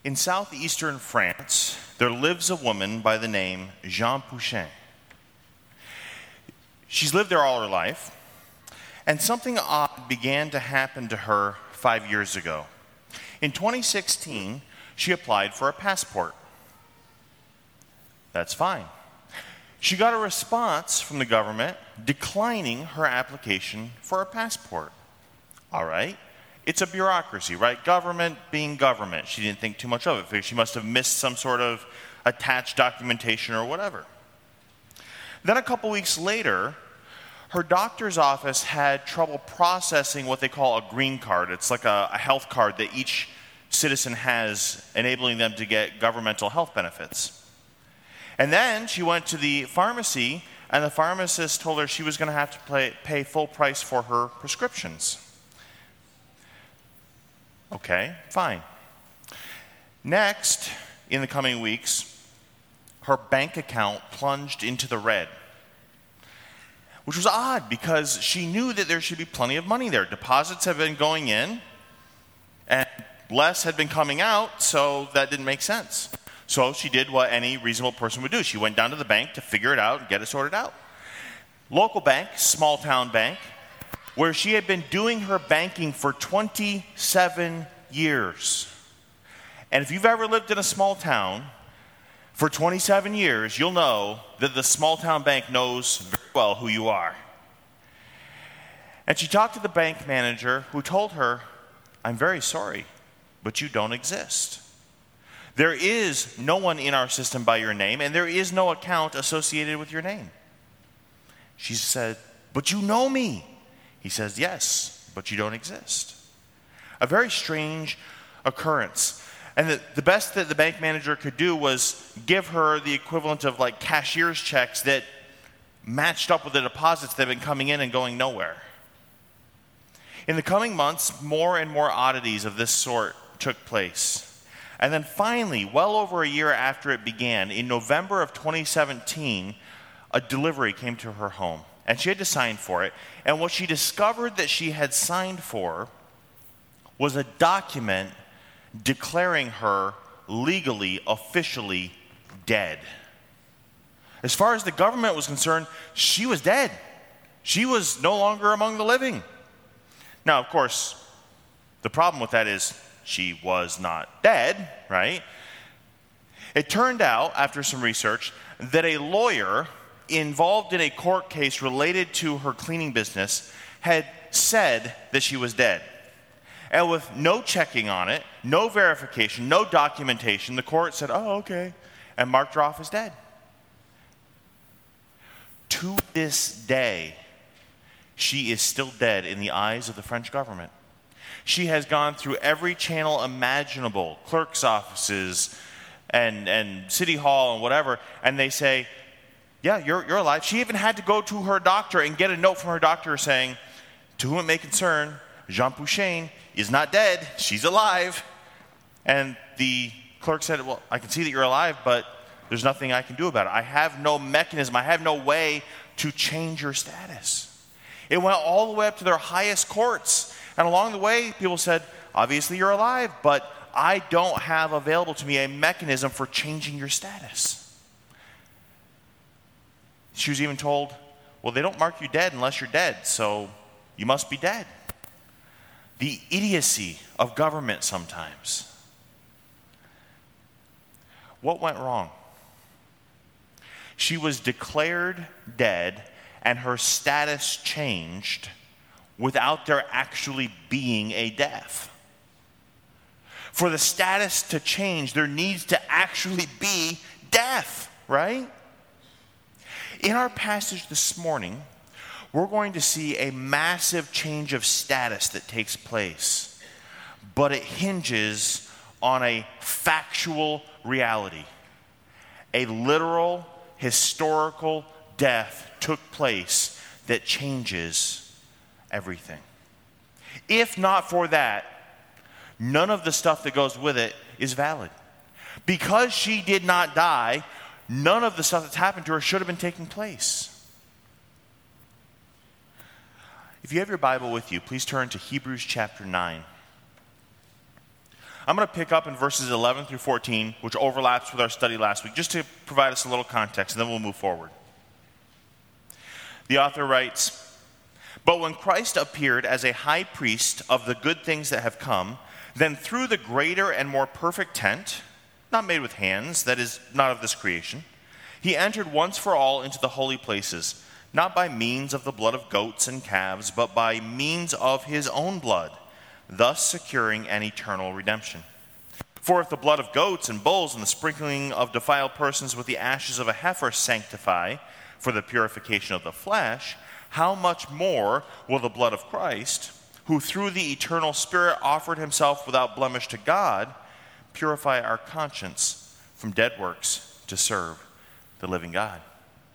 In southeastern France, there lives a woman by the name Jean Pouchin. She's lived there all her life, and something odd began to happen to her 5 years ago. In 2016, she applied for a passport. That's fine. She got a response from the government declining her application for a passport. All right. It's a bureaucracy, right? Government being government. She didn't think too much of it. She must have missed some sort of attached documentation or whatever. Then a couple weeks later, her doctor's office had trouble processing what they call a green card. It's like a health card that each citizen has, enabling them to get governmental health benefits. And then she went to the pharmacy, and the pharmacist told her she was going to have to pay full price for her prescriptions. Okay, fine. Next, in the coming weeks, her bank account plunged into the red, which was odd because she knew that there should be plenty of money there. Deposits have been going in, and less had been coming out, so that didn't make sense. So she did what any reasonable person would do. She went down to the bank to figure it out and get it sorted out. Local bank, small town bank, where she had been doing her banking for 27 years. And if you've ever lived in a small town for 27 years, you'll know that the small town bank knows very well who you are. And she talked to the bank manager, who told her, "I'm very sorry, but you don't exist. There is no one in our system by your name, and there is no account associated with your name." She said, "But you know me." He says, "Yes, but you don't exist." A very strange occurrence. And the best that the bank manager could do was give her the equivalent of like cashier's checks that matched up with the deposits that had been coming in and going nowhere. In the coming months, more and more oddities of this sort took place. And then finally, well over a year after it began, in November of 2017, a delivery came to her home. And she had to sign for it. And what she discovered that she had signed for was a document declaring her legally, officially dead. As far as the government was concerned, she was dead. She was no longer among the living. Now, of course, the problem with that is she was not dead, right? It turned out, after some research, that a lawyer involved in a court case related to her cleaning business had said that she was dead. And with no checking on it, no verification, no documentation, the court said, "Oh, okay," and marked her off as dead. To this day, she is still dead in the eyes of the French government. She has gone through every channel imaginable, clerk's offices and city hall and whatever, and they say, "Yeah, you're alive." She even had to go to her doctor and get a note from her doctor saying, "To whom it may concern, Jean Pouchin is not dead. She's alive." And the clerk said, "Well, I can see that you're alive, but there's nothing I can do about it. I have no mechanism. I have no way to change your status." It went all the way up to their highest courts. And along the way, people said, "Obviously you're alive, but I don't have available to me a mechanism for changing your status." She was even told, "Well, they don't mark you dead unless you're dead, so you must be dead." The idiocy of government sometimes. What went wrong? She was declared dead and her status changed without there actually being a death. For the status to change, there needs to actually be death, right? In our passage this morning, we're going to see a massive change of status that takes place, but it hinges on a factual reality. A literal, historical death took place that changes everything. If not for that, none of the stuff that goes with it is valid. Because she did not die, none of the stuff that's happened to her should have been taking place. If you have your Bible with you, please turn to Hebrews chapter 9. I'm going to pick up in verses 11 through 14, which overlaps with our study last week, just to provide us a little context, and then we'll move forward. The author writes, "But when Christ appeared as a high priest of the good things that have come, then through the greater and more perfect tent, not made with hands, that is, not of this creation, he entered once for all into the holy places, not by means of the blood of goats and calves, but by means of his own blood, thus securing an eternal redemption. For if the blood of goats and bulls and the sprinkling of defiled persons with the ashes of a heifer sanctify for the purification of the flesh, how much more will the blood of Christ, who through the eternal Spirit offered himself without blemish to God, purify our conscience from dead works to serve the living God?"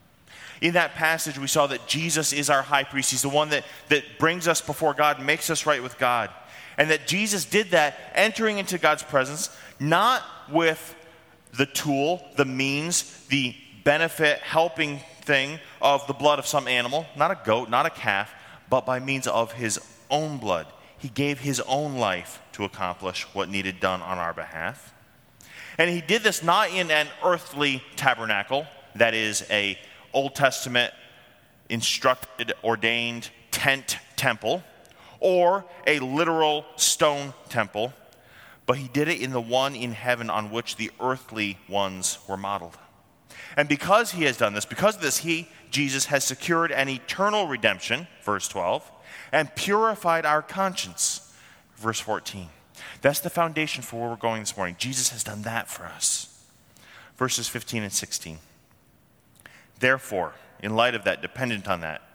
In that passage, we saw that Jesus is our high priest. He's the one that brings us before God and makes us right with God. And that Jesus did that, entering into God's presence, not with the tool, the means, the benefit, helping thing of the blood of some animal, not a goat, not a calf, but by means of his own blood. He gave his own life to accomplish what needed done on our behalf. And he did this not in an earthly tabernacle, that is a Old Testament instructed, ordained tent temple, or a literal stone temple, but he did it in the one in heaven on which the earthly ones were modeled. And because he has done this, because of this, Jesus, has secured an eternal redemption, verse 12, and purified our conscience, verse 14. That's the foundation for where we're going this morning. Jesus has done that for us. Verses 15 and 16. Therefore, in light of that, dependent on that,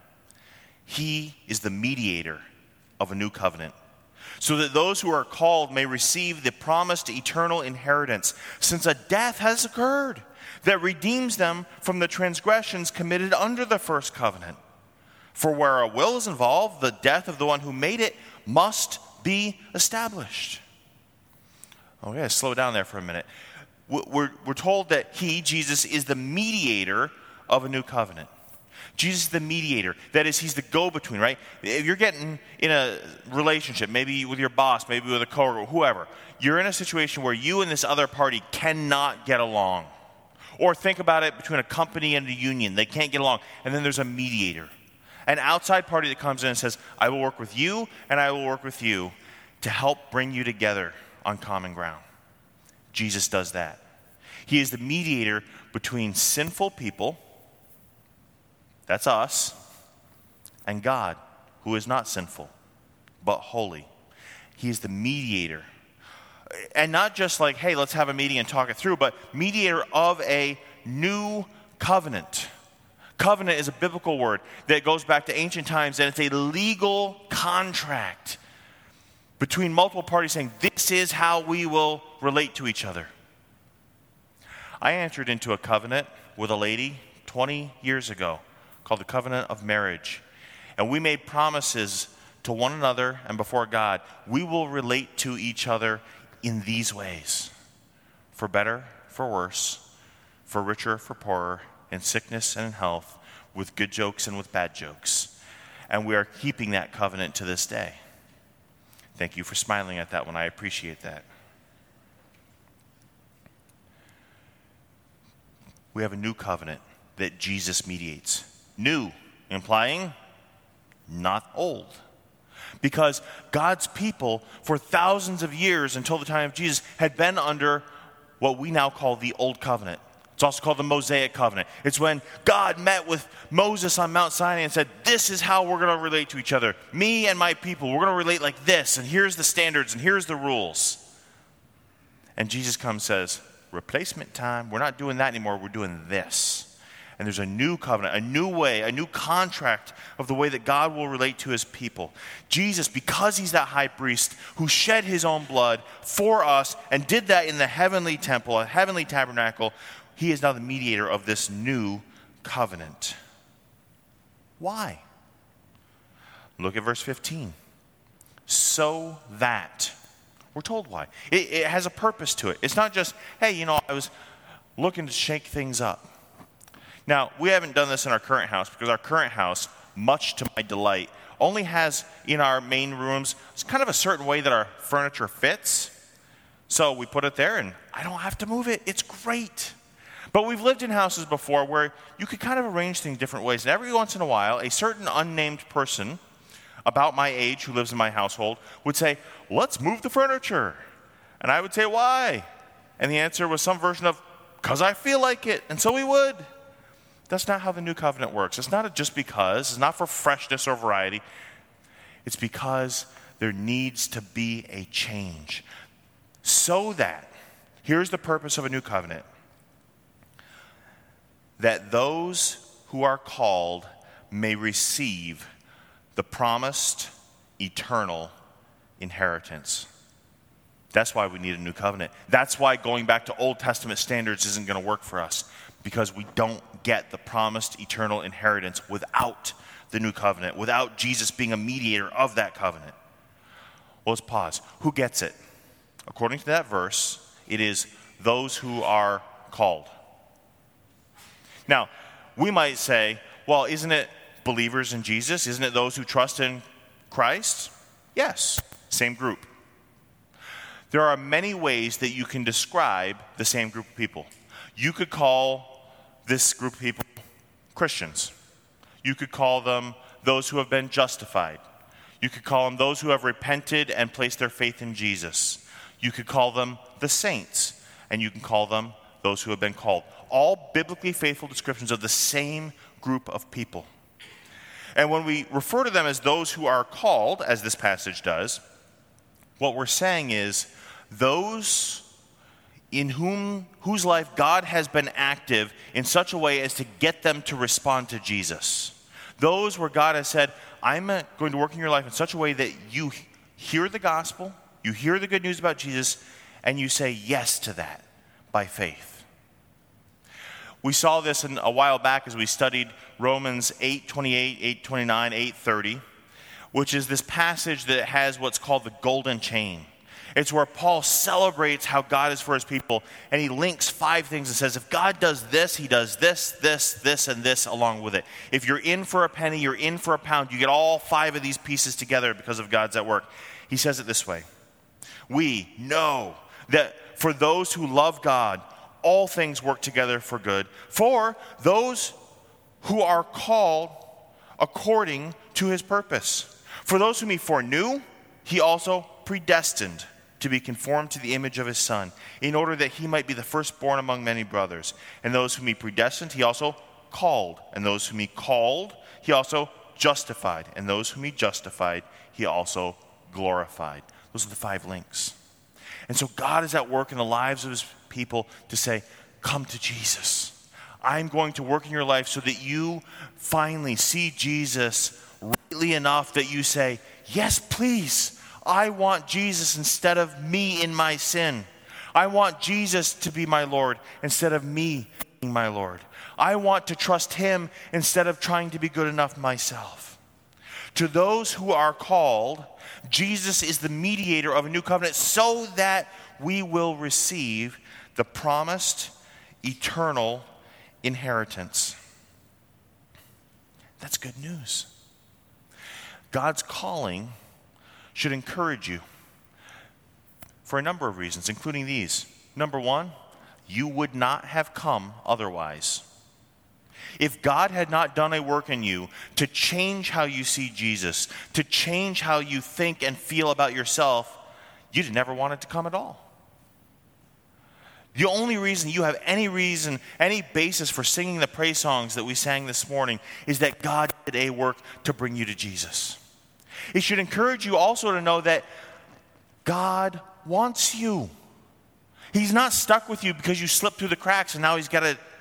he is the mediator of a new covenant, so that those who are called may receive the promised eternal inheritance, since a death has occurred that redeems them from the transgressions committed under the first covenant. For where a will is involved, the death of the one who made it must be established. Oh yeah, slow down there for a minute. We're told that he, Jesus, is the mediator of a new covenant. Jesus is the mediator. That is, he's the go-between, right? If you're getting in a relationship, maybe with your boss, maybe with a coworker, whoever, you're in a situation where you and this other party cannot get along. Or think about it between a company and a union. They can't get along. And then there's a mediator. An outside party that comes in and says, I will work with you and I will work with you to help bring you together on common ground. Jesus does that. He is the mediator between sinful people, that's us, and God, who is not sinful, but holy. He is the mediator. And not just like, hey, let's have a meeting and talk it through, but mediator of a new covenant. Covenant is a biblical word that goes back to ancient times, and it's a legal contract between multiple parties saying, this is how we will relate to each other. I entered into a covenant with a lady 20 years ago called the Covenant of Marriage. And we made promises to one another and before God. We will relate to each other in these ways: for better, for worse, for richer, for poorer, in sickness and in health, with good jokes and with bad jokes. And we are keeping that covenant to this day. Thank you for smiling at that one. I appreciate that. We have a new covenant that Jesus mediates. New, implying not old. Because God's people, for thousands of years until the time of Jesus, had been under what we now call the Old Covenant. It's also called the Mosaic Covenant. It's when God met with Moses on Mount Sinai and said, this is how we're going to relate to each other. Me and my people, we're going to relate like this, and here's the standards, and here's the rules. And Jesus comes and says, replacement time. We're not doing that anymore. We're doing this. And there's a new covenant, a new way, a new contract of the way that God will relate to his people. Jesus, because he's that high priest who shed his own blood for us and did that in the heavenly temple, a heavenly tabernacle, he is now the mediator of this new covenant. Why? Look at verse 15. So that. We're told why. It has a purpose to it. It's not just, hey, I was looking to shake things up. Now, we haven't done this in our current house because our current house, much to my delight, only has in our main rooms, it's kind of a certain way that our furniture fits. So we put it there, and I don't have to move it. It's great. But we've lived in houses before where you could kind of arrange things different ways. And every once in a while, a certain unnamed person about my age who lives in my household would say, let's move the furniture. And I would say, why? And the answer was some version of, because I feel like it. And so we would. That's not how the new covenant works. It's not a just because. It's not for freshness or variety. It's because there needs to be a change. So that, here's the purpose of a new covenant, that those who are called may receive the promised eternal inheritance. That's why we need a new covenant. That's why going back to Old Testament standards isn't going to work for us, because we don't get the promised eternal inheritance without the new covenant, without Jesus being a mediator of that covenant. Well, let's pause. Who gets it? According to that verse, it is those who are called. Now, we might say, well, isn't it believers in Jesus? Isn't it those who trust in Christ? Yes, same group. There are many ways that you can describe the same group of people. You could call this group of people Christians. You could call them those who have been justified. You could call them those who have repented and placed their faith in Jesus. You could call them the saints, and you can call them those who have been called. All biblically faithful descriptions of the same group of people. And when we refer to them as those who are called, as this passage does, what we're saying is those in whose life God has been active in such a way as to get them to respond to Jesus. Those where God has said, I'm going to work in your life in such a way that you hear the gospel, you hear the good news about Jesus, and you say yes to that by faith. We saw this a while back as we studied Romans 8:28, 8:29, 8:30, which is this passage that has what's called the golden chain. It's where Paul celebrates how God is for his people, and he links 5 things and says, if God does this, he does this, this, this, and this along with it. If you're in for a penny, you're in for a pound. You get all 5 of these pieces together because of God's at work. He says it this way. We know that for those who love God, all things work together for good. For those who are called according to his purpose. For those whom he foreknew, he also predestined to be conformed to the image of his Son, in order that he might be the firstborn among many brothers. And those whom he predestined, he also called. And those whom he called, he also justified. And those whom he justified, he also glorified. Those are the 5 links. And so God is at work in the lives of his people to say, come to Jesus. I'm going to work in your life so that you finally see Jesus rightly enough that you say, yes, please. I want Jesus instead of me in my sin. I want Jesus to be my Lord instead of me being my Lord. I want to trust him instead of trying to be good enough myself. To those who are called, Jesus is the mediator of a new covenant so that we will receive the promised eternal inheritance. That's good news. God's calling should encourage you for a number of reasons, including these. Number 1, you would not have come otherwise. If God had not done a work in you to change how you see Jesus, to change how you think and feel about yourself, you'd never wanted to come at all. The only reason you have any basis for singing the praise songs that we sang this morning is that God did a work to bring you to Jesus. It should encourage you also to know that God wants you. He's not stuck with you because you slipped through the cracks and now he's got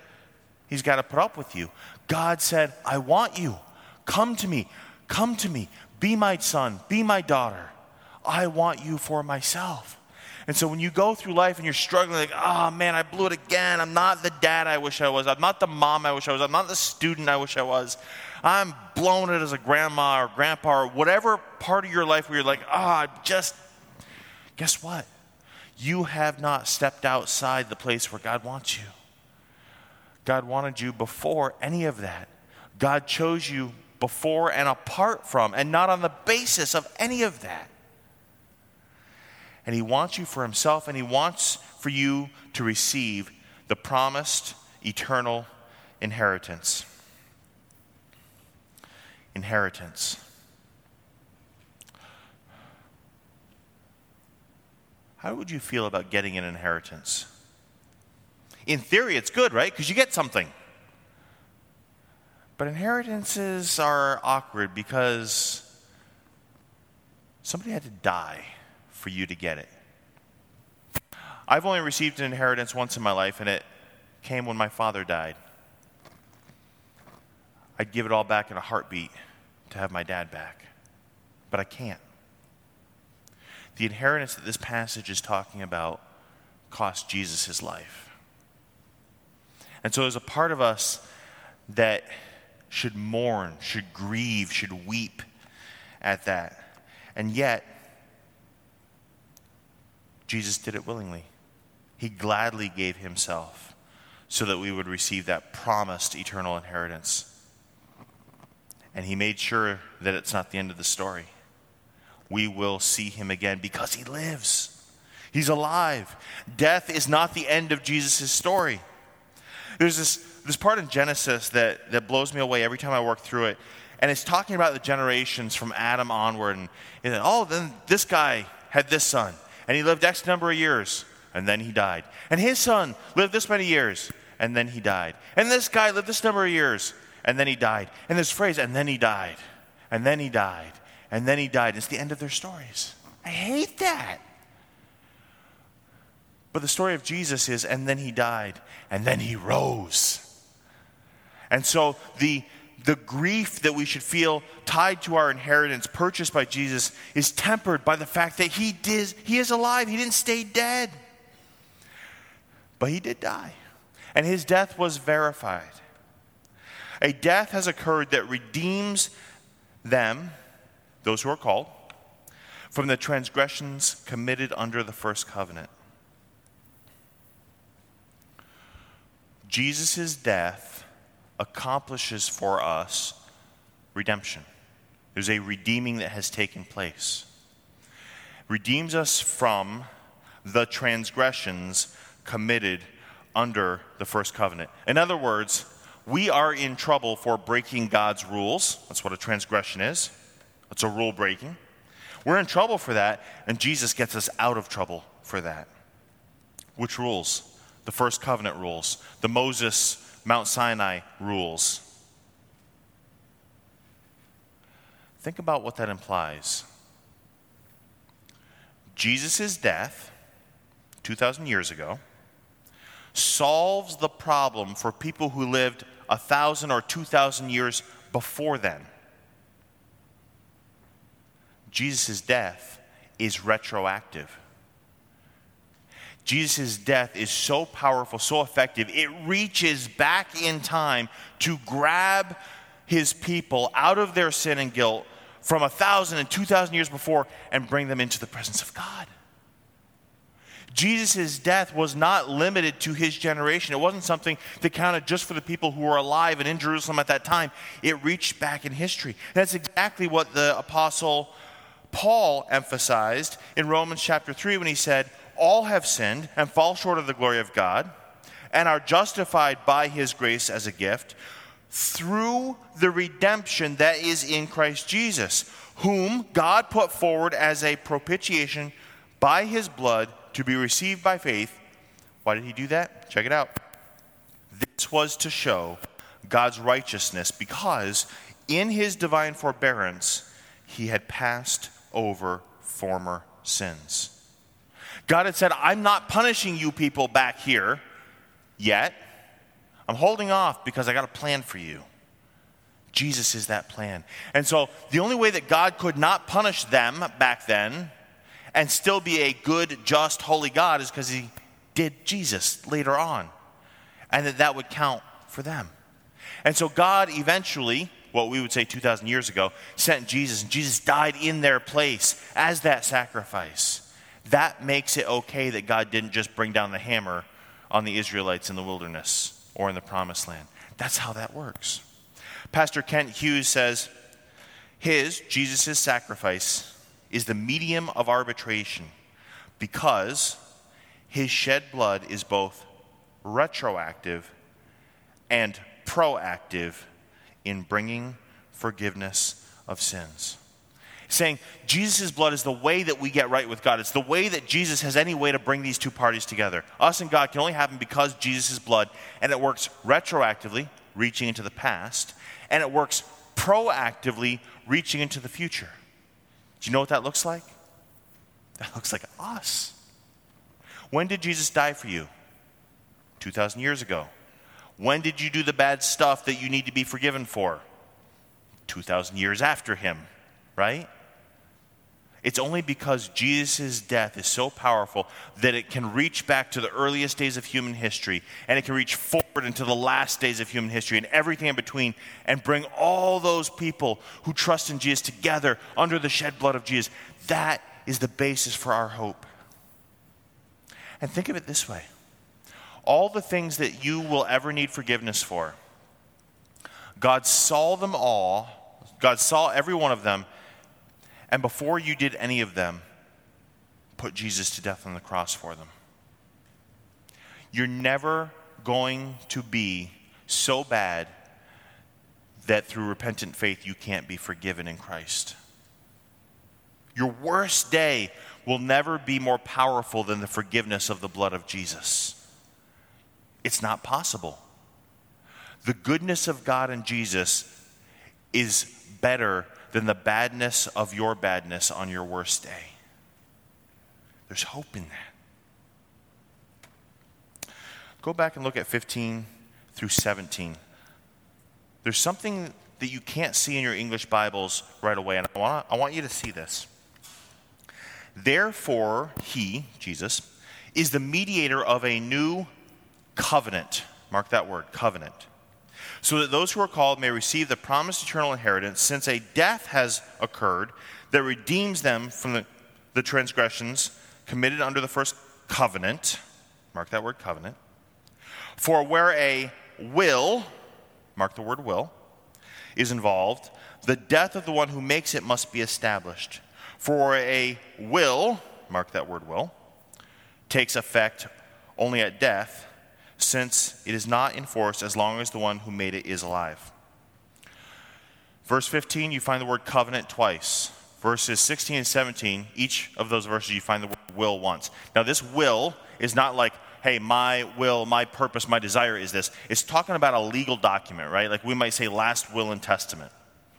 to put up with you. God said, I want you. Come to me. Come to me. Be my son. Be my daughter. I want you for myself. And so when you go through life and you're struggling, like, oh man, I blew it again. I'm not the dad I wish I was. I'm not the mom I wish I was. I'm not the student I wish I was. I'm blowing it as a grandma or grandpa or whatever part of your life where you're like, guess what? You have not stepped outside the place where God wants you. God wanted you before any of that. God chose you before and apart from, and not on the basis of any of that. And he wants you for himself, and he wants for you to receive the promised eternal inheritance. Inheritance. How would you feel about getting an inheritance? In theory, it's good, right? Because you get something. But inheritances are awkward because somebody had to die for you to get it. I've only received an inheritance once in my life, and it came when my father died. I'd give it all back in a heartbeat to have my dad back, but I can't. The inheritance that this passage is talking about cost Jesus his life. And so there's a part of us that should mourn, should grieve, should weep at that. And yet, Jesus did it willingly. He gladly gave himself so that we would receive that promised eternal inheritance. And he made sure that it's not the end of the story. We will see him again because he lives. He's alive. Death is not the end of Jesus' story. There's this part in Genesis that blows me away every time I work through it. And it's talking about the generations from Adam onward. And then this guy had this son. And he lived X number of years. And then he died. And his son lived this many years. And then he died. And this guy lived this number of years. And then he died. And this phrase, and then he died. And then he died. And then he died. It's the end of their stories. I hate that. But the story of Jesus is, and then he died. And then he rose. And so the grief that we should feel tied to our inheritance purchased by Jesus is tempered by the fact that he is alive. He didn't stay dead. But he did die. And his death was verified. A death has occurred that redeems them, those who are called, from the transgressions committed under the first covenant. Jesus' death accomplishes for us redemption. There's a redeeming that has taken place. Redeems us from the transgressions committed under the first covenant. In other words, we are in trouble for breaking God's rules. That's what a transgression is. It's a rule breaking. We're in trouble for that, and Jesus gets us out of trouble for that. Which rules? The first covenant rules. The Moses, Mount Sinai rules. Think about what that implies. Jesus' death, 2,000 years ago, solves the problem for people who lived 1,000 or 2,000 years before then. Jesus' death is retroactive. Jesus' death is so powerful, so effective, it reaches back in time to grab his people out of their sin and guilt from 1,000 and 2,000 years before and bring them into the presence of God. Jesus' death was not limited to his generation. It wasn't something that counted just for the people who were alive and in Jerusalem at that time. It reached back in history. And that's exactly what the Apostle Paul emphasized in Romans chapter 3 when he said, all have sinned and fall short of the glory of God and are justified by his grace as a gift through the redemption that is in Christ Jesus, whom God put forward as a propitiation by his blood to be received by faith. Why did he do that? Check it out. This was to show God's righteousness because in his divine forbearance he had passed over former sins. God had said, I'm not punishing you people back here yet. I'm holding off because I got a plan for you. Jesus is that plan. And so the only way that God could not punish them back then and still be a good, just, holy God is because he did Jesus later on. And that would count for them. And so God eventually, what we would say 2,000 years ago, sent Jesus. And Jesus died in their place as that sacrifice. That makes it okay that God didn't just bring down the hammer on the Israelites in the wilderness or in the promised land. That's how that works. Pastor Kent Hughes says, Jesus' sacrifice is the medium of arbitration, because his shed blood is both retroactive and proactive in bringing forgiveness of sins. Saying Jesus' blood is the way that we get right with God. It's the way that Jesus has any way to bring these two parties together. Us and God can only happen because Jesus' blood, and it works retroactively, reaching into the past, and it works proactively, reaching into the future. Do you know what that looks like? That looks like us. When did Jesus die for you? 2,000 years ago. When did you do the bad stuff that you need to be forgiven for? 2,000 years after him, right? It's only because Jesus' death is so powerful that it can reach back to the earliest days of human history, and it can reach forward into the last days of human history and everything in between, and bring all those people who trust in Jesus together under the shed blood of Jesus. That is the basis for our hope. And think of it this way. All the things that you will ever need forgiveness for, God saw them all. God saw every one of them. And before you did any of them, put Jesus to death on the cross for them. You're never going to be so bad that through repentant faith you can't be forgiven in Christ. Your worst day will never be more powerful than the forgiveness of the blood of Jesus. It's not possible. The goodness of God in Jesus is better than the badness of your badness on your worst day. There's hope in that. Go back and look at 15 through 17. There's something that you can't see in your English Bibles right away, and I want you to see this. Therefore, he, Jesus, is the mediator of a new covenant. Mark that word, covenant. So that those who are called may receive the promised eternal inheritance, since a death has occurred that redeems them from the transgressions committed under the first covenant. Mark that word, covenant. For where a will, mark the word will, is involved, the death of the one who makes it must be established. For a will, mark that word will, takes effect only at death, since it is not enforced as long as the one who made it is alive. Verse 15, you find the word covenant twice. Verses 16 and 17, each of those verses you find the word will once. Now this will is not like, hey, my will, my purpose, my desire is this. It's talking about a legal document, right? Like we might say last will and testament.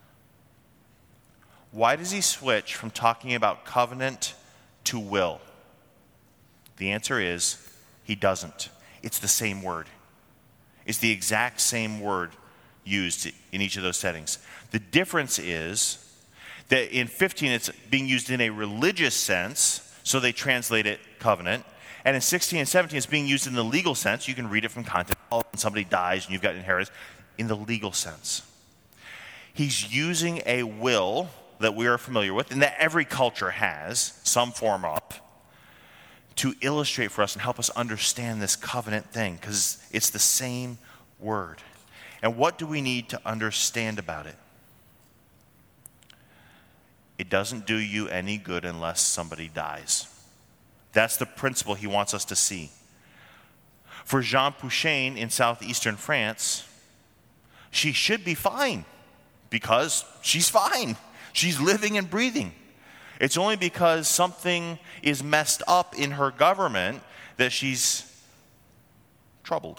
Why does he switch from talking about covenant to will? The answer is he doesn't. It's the same word. It's the exact same word used in each of those settings. The difference is that in 15 it's being used in a religious sense, so they translate it covenant. And in 16 and 17 it's being used in the legal sense. You can read it from context. When somebody dies and you've got inheritance, in the legal sense. He's using a will that we are familiar with and that every culture has some form of, to illustrate for us and help us understand this covenant thing, because it's the same word. And what do we need to understand about it? It doesn't do you any good unless somebody dies. That's the principle he wants us to see. For Jean Pouchain in southeastern France, she should be fine because she's fine. She's living and breathing. It's only because something is messed up in her government that she's troubled.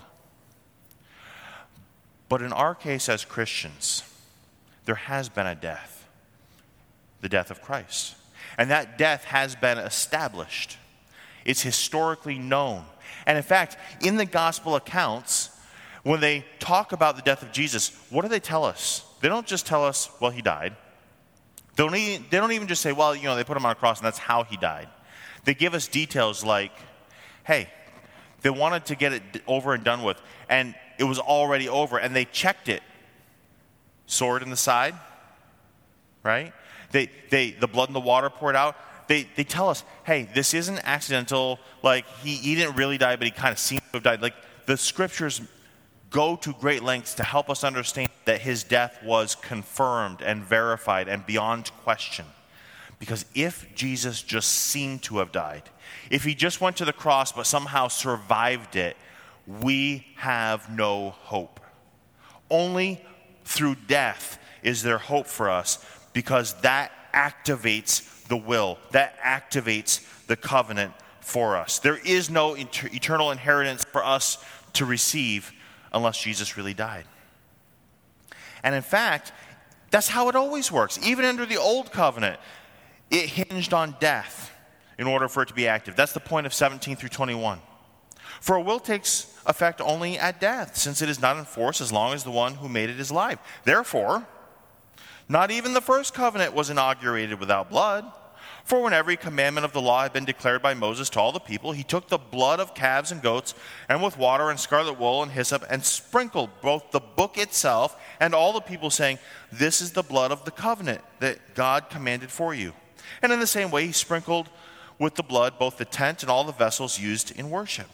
But in our case as Christians, there has been a death, the death of Christ. And that death has been established. It's historically known. And in fact, in the gospel accounts, when they talk about the death of Jesus, what do they tell us? They don't just tell us, well, he died. They don't even just say, well, they put him on a cross and that's how he died. They give us details like, hey, they wanted to get it over and done with, and it was already over, and they checked it. Sword in the side, right? The blood and the water poured out. They tell us, hey, this isn't accidental, like he didn't really die, but he kind of seemed to have died. Like the scriptures go to great lengths to help us understand that his death was confirmed and verified and beyond question. Because if Jesus just seemed to have died, if he just went to the cross but somehow survived it, we have no hope. Only through death is there hope for us, because that activates the will, that activates the covenant for us. There is no eternal inheritance for us to receive unless Jesus really died. And in fact, that's how it always works. Even under the old covenant, it hinged on death in order for it to be active. That's the point of 17 through 21. For a will takes effect only at death, since it is not in force as long as the one who made it is alive. Therefore, not even the first covenant was inaugurated without blood. For when every commandment of the law had been declared by Moses to all the people, he took the blood of calves and goats, and with water and scarlet wool and hyssop, and sprinkled both the book itself and all the people, saying, "This is the blood of the covenant that God commanded for you." And in the same way, he sprinkled with the blood both the tent and all the vessels used in worship.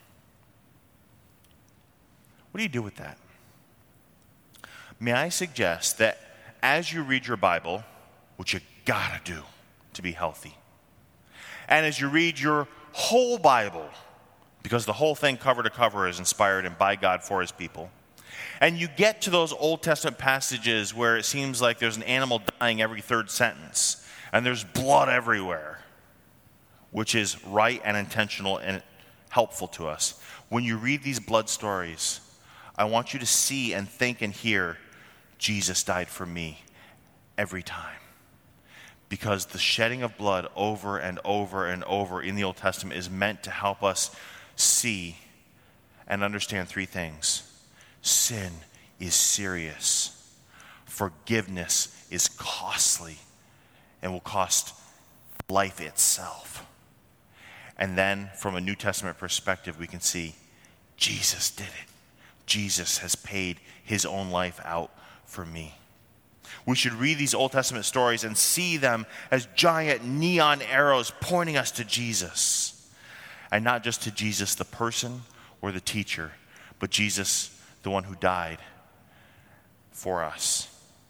What do you do with that? May I suggest that as you read your Bible, which you gotta do to be healthy, and as you read your whole Bible, because the whole thing cover to cover is inspired and by God for his people, and you get to those Old Testament passages where it seems like there's an animal dying every third sentence, and there's blood everywhere, which is right and intentional and helpful to us. When you read these blood stories, I want you to see and think and hear, Jesus died for me every time. Because the shedding of blood over and over and over in the Old Testament is meant to help us see and understand three things. Sin is serious. Forgiveness is costly and will cost life itself. And then from a New Testament perspective, we can see Jesus did it. Jesus has paid his own life out for me. We should read these Old Testament stories and see them as giant neon arrows pointing us to Jesus. And not just to Jesus, the person or the teacher, but Jesus, the one who died for us.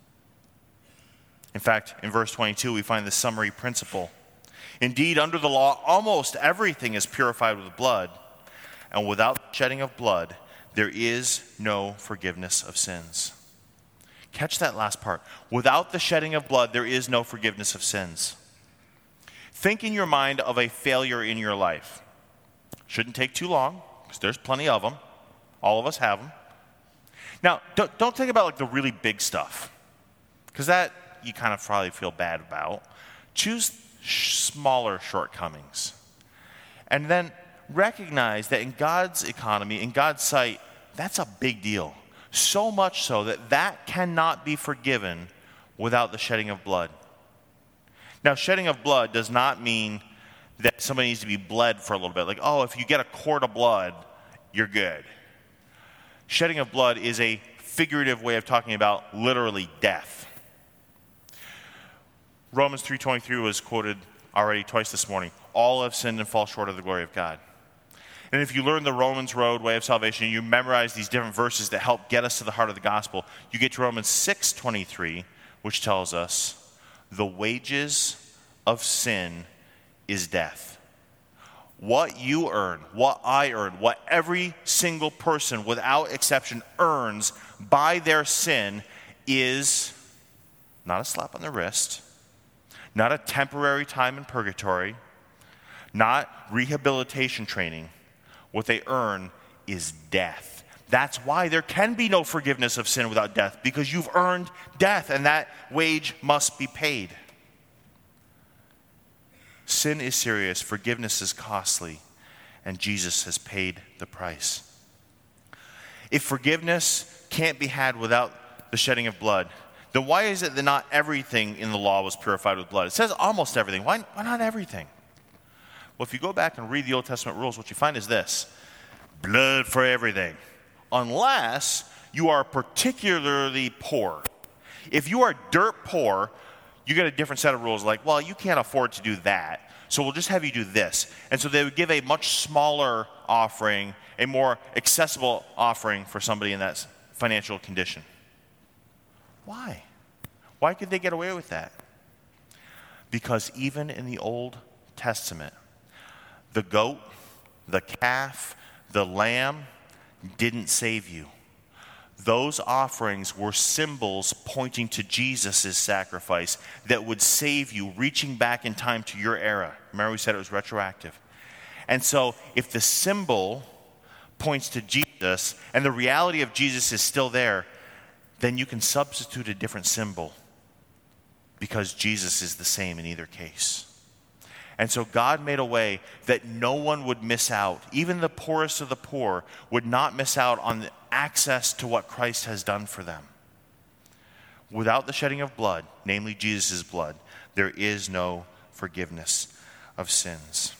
In fact, in verse 22, we find the summary principle. Indeed, under the law, almost everything is purified with blood, and without shedding of blood, there is no forgiveness of sins. Catch that last part. Without the shedding of blood, there is no forgiveness of sins. Think in your mind of a failure in your life. Shouldn't take too long, because there's plenty of them. All of us have them. Now, don't think about like the really big stuff, because that you kind of probably feel bad about. Choose smaller shortcomings. And then recognize that in God's economy, in God's sight, that's a big deal. So much so that cannot be forgiven without the shedding of blood. Now, shedding of blood does not mean that somebody needs to be bled for a little bit. Like, oh, if you get a quart of blood, you're good. Shedding of blood is a figurative way of talking about literally death. Romans 3:23 was quoted already twice this morning. All have sinned and fall short of the glory of God. And if you learn the Romans road, way of salvation, you memorize these different verses that help get us to the heart of the gospel, you get to Romans 6:23, which tells us, the wages of sin is death. What you earn, what I earn, what every single person without exception earns by their sin is not a slap on the wrist, not a temporary time in purgatory, not rehabilitation training. What they earn is death. That's why there can be no forgiveness of sin without death, because you've earned death, and that wage must be paid. Sin is serious, forgiveness is costly, and Jesus has paid the price. If forgiveness can't be had without the shedding of blood, then why is it that not everything in the law was purified with blood? It says almost everything. Why not everything? Well, if you go back and read the Old Testament rules, what you find is this: blood for everything, unless you are particularly poor. If you are dirt poor, you get a different set of rules, like, well, you can't afford to do that, so we'll just have you do this. And so they would give a much smaller offering, a more accessible offering for somebody in that financial condition. Why? Why could they get away with that? Because even in the Old Testament, The goat, the calf, the lamb didn't save you. Those offerings were symbols pointing to Jesus' sacrifice that would save you, reaching back in time to your era. Remember we said it was retroactive. And so if the symbol points to Jesus and the reality of Jesus is still there, then you can substitute a different symbol because Jesus is the same in either case. And so God made a way that no one would miss out. Even the poorest of the poor would not miss out on the access to what Christ has done for them. Without the shedding of blood, namely Jesus' blood, there is no forgiveness of sins.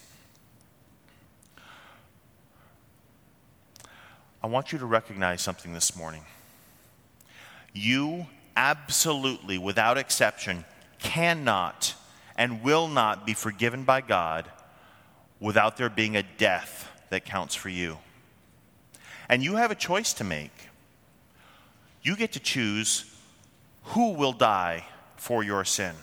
I want you to recognize something this morning. You absolutely, without exception, cannot and will not be forgiven by God without there being a death that counts for you. And you have a choice to make. You get to choose who will die for your sin.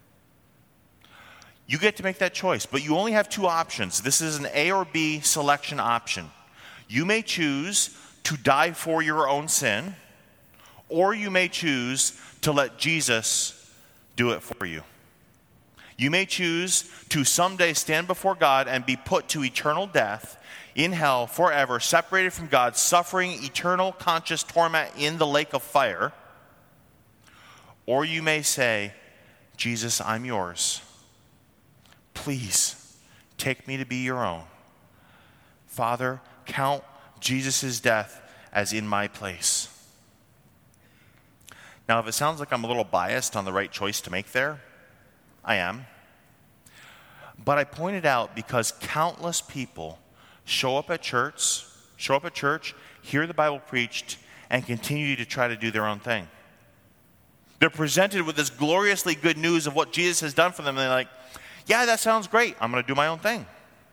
You get to make that choice, but you only have two options. This is an A or B selection option. You may choose to die for your own sin, or you may choose to let Jesus do it for you. You may choose to someday stand before God and be put to eternal death in hell forever, separated from God, suffering eternal conscious torment in the lake of fire. Or you may say, Jesus, I'm yours. Please take me to be your own. Father, count Jesus' death as in my place. Now, if it sounds like I'm a little biased on the right choice to make there, I am. But I point it out because countless people show up at church, hear the Bible preached, and continue to try to do their own thing. They're presented with this gloriously good news of what Jesus has done for them, and they're like, yeah, that sounds great. I'm going to do my own thing.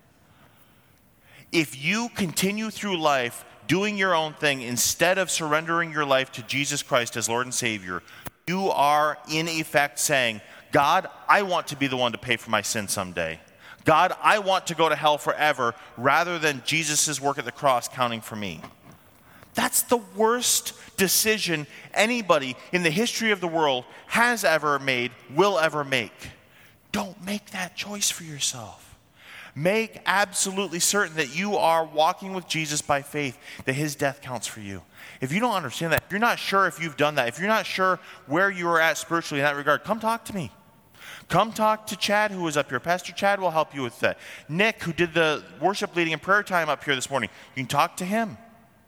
If you continue through life doing your own thing instead of surrendering your life to Jesus Christ as Lord and Savior, you are in effect saying, God, I want to be the one to pay for my sin someday. God, I want to go to hell forever rather than Jesus' work at the cross counting for me. That's the worst decision anybody in the history of the world has ever made, will ever make. Don't make that choice for yourself. Make absolutely certain that you are walking with Jesus by faith, that his death counts for you. If you don't understand that, if you're not sure if you've done that, if you're not sure where you are at spiritually in that regard, come talk to me. Come talk to Chad, who was up here. Pastor Chad will help you with that. Nick, who did the worship leading and prayer time up here this morning, you can talk to him.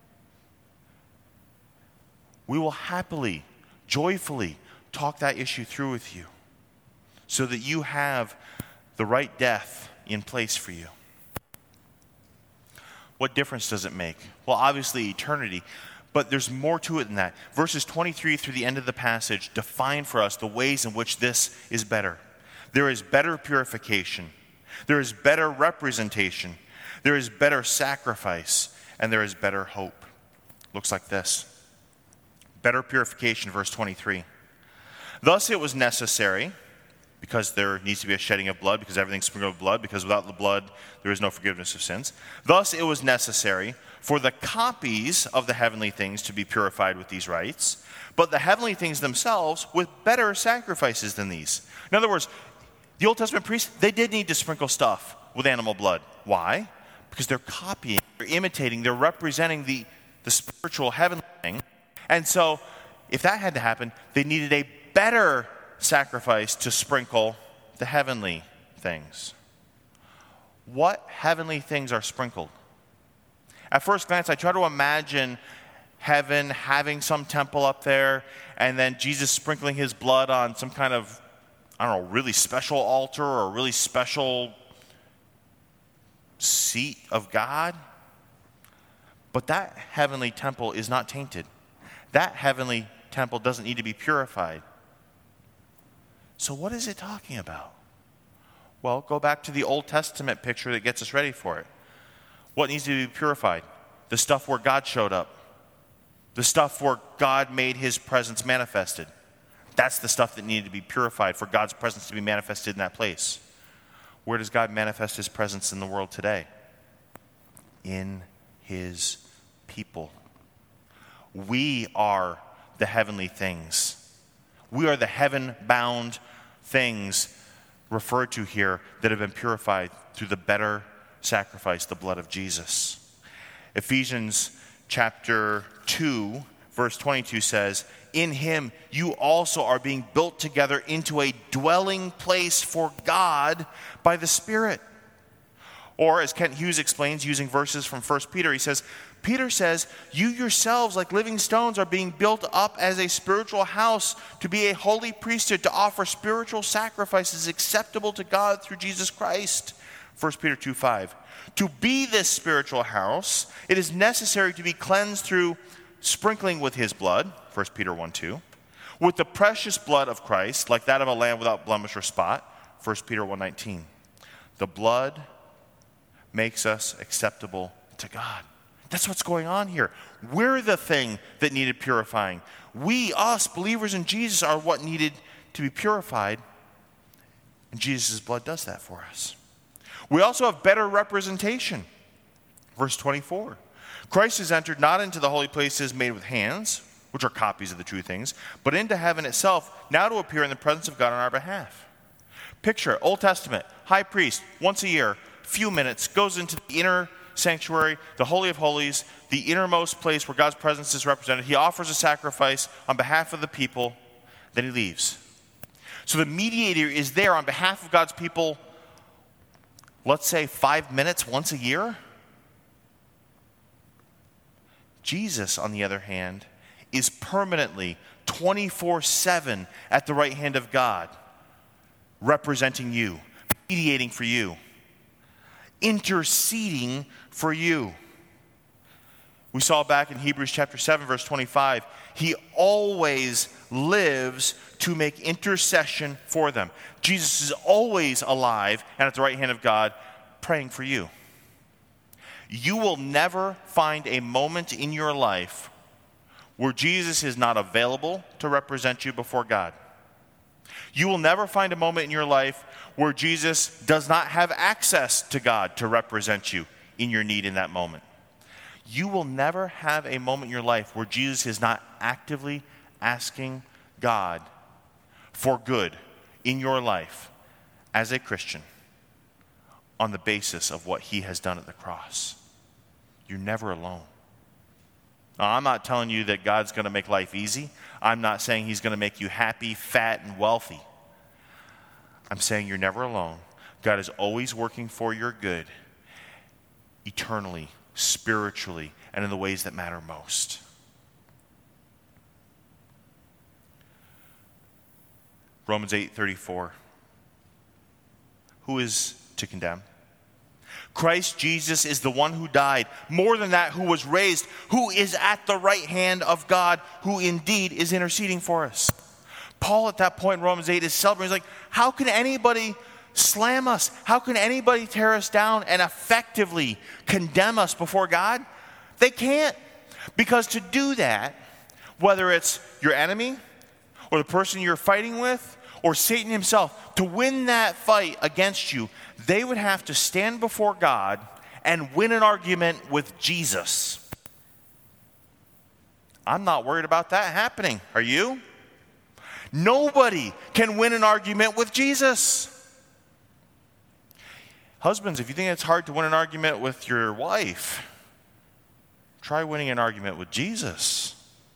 We will happily, joyfully talk that issue through with you so that you have the right death in place for you. What difference does it make? Well, obviously eternity, but there's more to it than that. Verses 23 through the end of the passage define for us the ways in which this is better. There is better purification. There is better representation. There is better sacrifice. And there is better hope. Looks like this. Better purification, verse 23. Thus it was necessary, because there needs to be a shedding of blood, because everything's sprinkled with blood, because without the blood there is no forgiveness of sins. Thus it was necessary for the copies of the heavenly things to be purified with these rites, but the heavenly things themselves with better sacrifices than these. In other words, the Old Testament priests, they did need to sprinkle stuff with animal blood. Why? Because they're copying, they're imitating, they're representing the spiritual heavenly thing. And so, if that had to happen, they needed a better sacrifice to sprinkle the heavenly things. What heavenly things are sprinkled? At first glance, I try to imagine heaven having some temple up there, and then Jesus sprinkling his blood on some kind of, really special altar or a really special seat of God. But that heavenly temple is not tainted. That heavenly temple doesn't need to be purified. So what is it talking about? Well, go back to the Old Testament picture that gets us ready for it. What needs to be purified? The stuff where God showed up. The stuff where God made his presence manifested. That's the stuff that needed to be purified for God's presence to be manifested in that place. Where does God manifest his presence in the world today? In his people. We are the heavenly things. We are the heaven-bound things referred to here that have been purified through the better sacrifice, the blood of Jesus. Ephesians chapter 2, verse 22 says, in him you also are being built together into a dwelling place for God by the Spirit. Or as Kent Hughes explains using verses from 1 Peter, Peter says, you yourselves like living stones are being built up as a spiritual house to be a holy priesthood, to offer spiritual sacrifices acceptable to God through Jesus Christ. 1 Peter 2:5. To be this spiritual house, it is necessary to be cleansed through sprinkling with his blood, 1 Peter 1:2, with the precious blood of Christ, like that of a lamb without blemish or spot, 1 Peter 1:19. The blood makes us acceptable to God. That's what's going on here. We're the thing that needed purifying. We, us, believers in Jesus, are what needed to be purified. And Jesus' blood does that for us. We also have better representation. Verse 24. Christ has entered not into the holy places made with hands, which are copies of the true things, but into heaven itself, now to appear in the presence of God on our behalf. Picture, Old Testament, high priest, once a year, few minutes, goes into the inner sanctuary, the Holy of Holies, the innermost place where God's presence is represented. He offers a sacrifice on behalf of the people, then he leaves. So the mediator is there on behalf of God's people, let's say 5 minutes once a year. Jesus, on the other hand, is permanently 24/7 at the right hand of God, representing you, mediating for you, interceding for you. We saw back in Hebrews chapter 7, verse 25, he always lives to make intercession for them. Jesus is always alive and at the right hand of God, praying for you. You will never find a moment in your life where Jesus is not available to represent you before God. You will never find a moment in your life where Jesus does not have access to God to represent you in your need in that moment. You will never have a moment in your life where Jesus is not actively asking God for good in your life as a Christian on the basis of what he has done at the cross. You're never alone. Now, I'm not telling you that God's going to make life easy. I'm not saying he's going to make you happy, fat, and wealthy. I'm saying you're never alone. God is always working for your good, eternally, spiritually, and in the ways that matter most. Romans 8:34. Who is to condemn? Christ Jesus is the one who died, more than that, who was raised, who is at the right hand of God, who indeed is interceding for us. Paul at that point in Romans 8 is celebrating. He's like, how can anybody slam us? How can anybody tear us down and effectively condemn us before God? They can't. Because to do that, whether it's your enemy or the person you're fighting with or Satan himself, to win that fight against you, they would have to stand before God and win an argument with Jesus. I'm not worried about that happening. Are you? Nobody can win an argument with Jesus. Husbands, if you think it's hard to win an argument with your wife, try winning an argument with Jesus.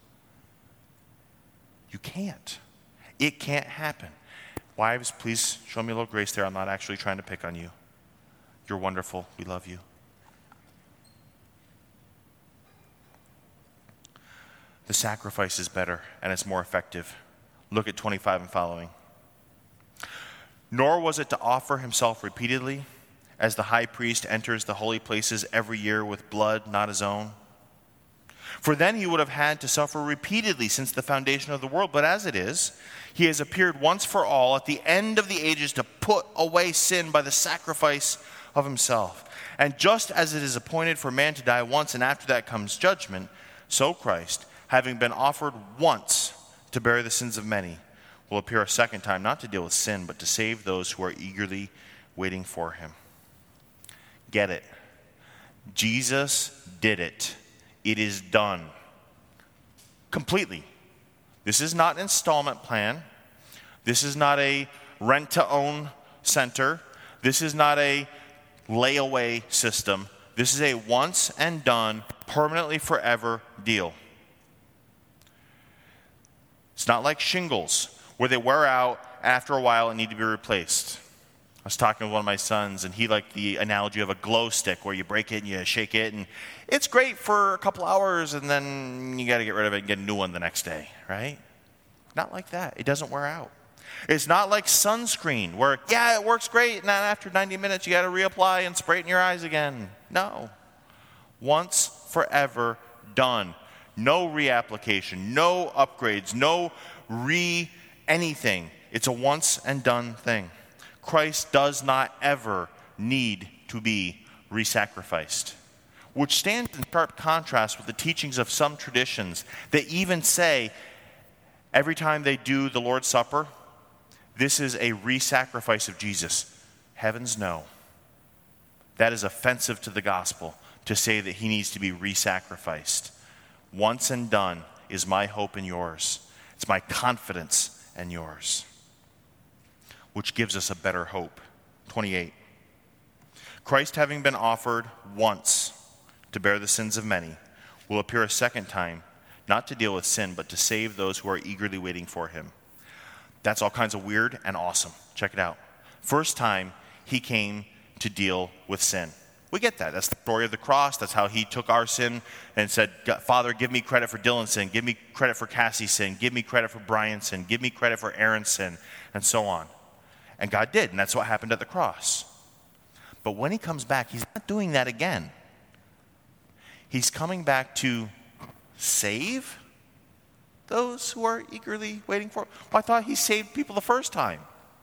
You can't. It can't happen. Wives, please show me a little grace there. I'm not actually trying to pick on you. You're wonderful. We love you. The sacrifice is better and it's more effective. Look at 25 and following. Nor was it to offer himself repeatedly, as the high priest enters the holy places every year with blood not his own. For then he would have had to suffer repeatedly since the foundation of the world. But as it is, he has appeared once for all at the end of the ages to put away sin by the sacrifice of himself. And just as it is appointed for man to die once, and after that comes judgment, so Christ, having been offered once to bear the sins of many, will appear a second time, not to deal with sin, but to save those who are eagerly waiting for him. Get it. Jesus did it. It is done. Completely. This is not an installment plan. This is not a rent-to-own center. This is not a layaway system. This is a once and done, permanently forever deal. It's not like shingles, where they wear out after a while and need to be replaced. I was talking with one of my sons, and he liked the analogy of a glow stick, where you break it and you shake it, and it's great for a couple hours, and then you got to get rid of it and get a new one the next day, right? Not like that. It doesn't wear out. It's not like sunscreen, where, yeah, it works great, and then after 90 minutes, you got to reapply and spray it in your eyes again. No. Once, forever, done. No reapplication, no upgrades, no anything. It's a once and done thing. Christ does not ever need to be re-sacrificed, which stands in sharp contrast with the teachings of some traditions that even say every time they do the Lord's Supper, this is a re-sacrifice of Jesus. Heavens no. That is offensive to the gospel to say that he needs to be re-sacrificed. Once and done is my hope and yours. It's my confidence and yours, which gives us a better hope. 28. Christ, having been offered once to bear the sins of many, will appear a second time, not to deal with sin, but to save those who are eagerly waiting for him. That's all kinds of weird and awesome. Check it out. First time, he came to deal with sin. We get that. That's the story of the cross. That's how he took our sin and said, Father, give me credit for Dylan's sin. Give me credit for Cassie's sin. Give me credit for Brian's sin. Give me credit for Aaron's sin, and so on. And God did, and that's what happened at the cross. But when he comes back, he's not doing that again. He's coming back to save those who are eagerly waiting for. Well, I thought he saved people the first time.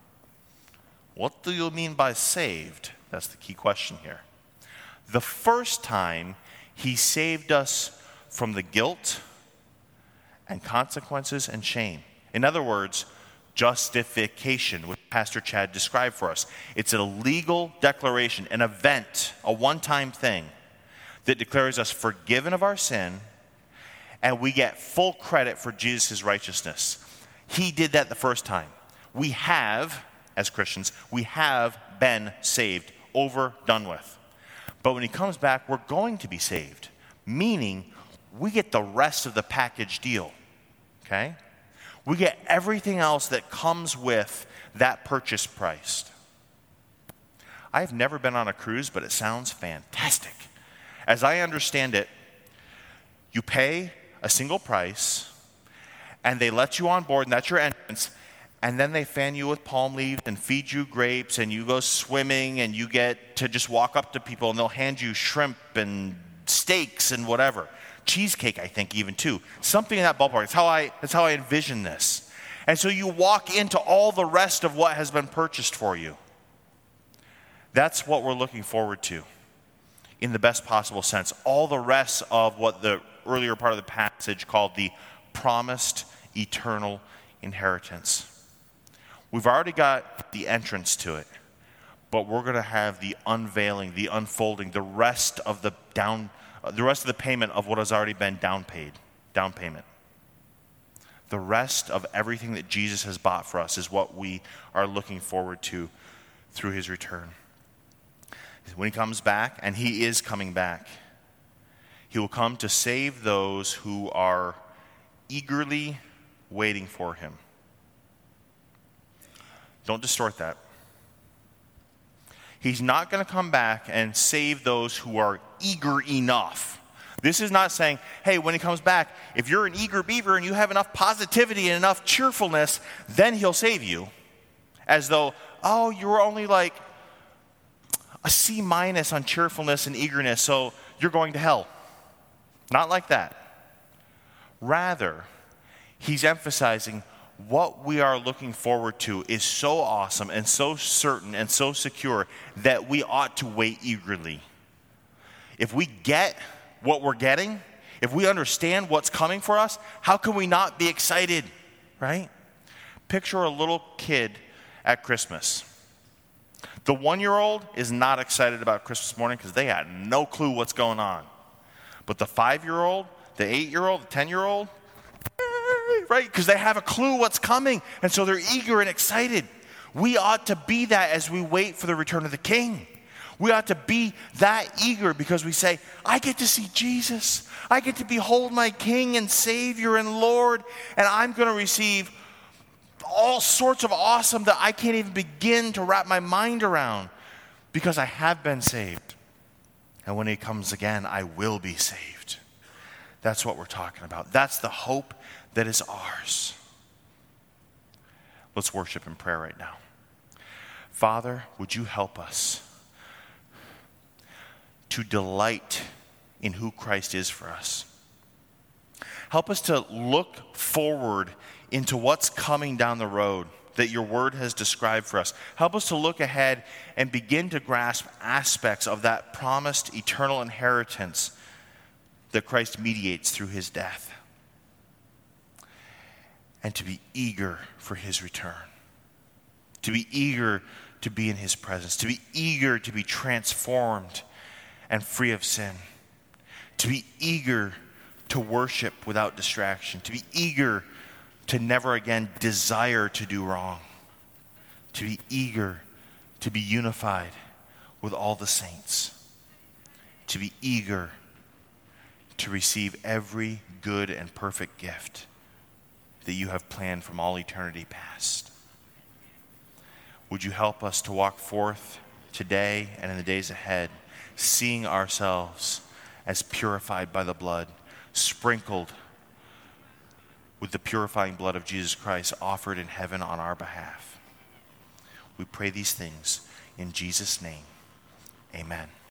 What do you mean by saved? That's the key question here. The first time, he saved us from the guilt and consequences and shame. In other words, justification, which Pastor Chad described for us. It's a legal declaration, an event, a one-time thing that declares us forgiven of our sin, and we get full credit for Jesus' righteousness. He did that the first time. We have, as Christians, we have been saved, over, done with. But when he comes back, we're going to be saved, meaning we get the rest of the package deal, okay? We get everything else that comes with that purchase price. I've never been on a cruise, but it sounds fantastic. As I understand it, you pay a single price, and they let you on board, and that's your entrance, and then they fan you with palm leaves and feed you grapes, and you go swimming, and you get to just walk up to people, and they'll hand you shrimp and steaks and whatever. Cheesecake, I think, even too. Something in that ballpark. That's how I envision this. And so you walk into all the rest of what has been purchased for you. That's what we're looking forward to in the best possible sense. All the rest of what the earlier part of the passage called the promised eternal inheritance. We've already got the entrance to it, but we're going to have the unveiling, the unfolding, the rest of the payment of what has already been down payment. The rest of everything that Jesus has bought for us is what we are looking forward to through his return. When he comes back, and he is coming back, he will come to save those who are eagerly waiting for him. Don't distort that. He's not going to come back and save those who are eager enough. This is not saying, hey, when he comes back, if you're an eager beaver and you have enough positivity and enough cheerfulness, then he'll save you. As though, oh, you were only like a C- on cheerfulness and eagerness, so you're going to hell. Not like that. Rather, he's emphasizing what we are looking forward to is so awesome and so certain and so secure that we ought to wait eagerly. If we get what we're getting, if we understand what's coming for us, how can we not be excited, right? Picture a little kid at Christmas. The 1-year-old is not excited about Christmas morning because they had no clue what's going on. But the 5-year-old, the 8-year-old, the 10-year-old, right? Because they have a clue what's coming. And so they're eager and excited. We ought to be that as we wait for the return of the King. We ought to be that eager because we say, I get to see Jesus. I get to behold my King and Savior and Lord. And I'm going to receive all sorts of awesome that I can't even begin to wrap my mind around because I have been saved. And when he comes again, I will be saved. That's what we're talking about. That's the hope that is ours. Let's worship in prayer right now. Father, would you help us to delight in who Christ is for us? Help us to look forward into what's coming down the road that your word has described for us. Help us to look ahead and begin to grasp aspects of that promised eternal inheritance that Christ mediates through his death. And to be eager for his return. To be eager to be in his presence. To be eager to be transformed and free of sin. To be eager to worship without distraction. To be eager to never again desire to do wrong. To be eager to be unified with all the saints. To be eager to receive every good and perfect gift that you have planned from all eternity past. Would you help us to walk forth today and in the days ahead, seeing ourselves as purified by the blood, sprinkled with the purifying blood of Jesus Christ offered in heaven on our behalf. We pray these things in Jesus' name. Amen.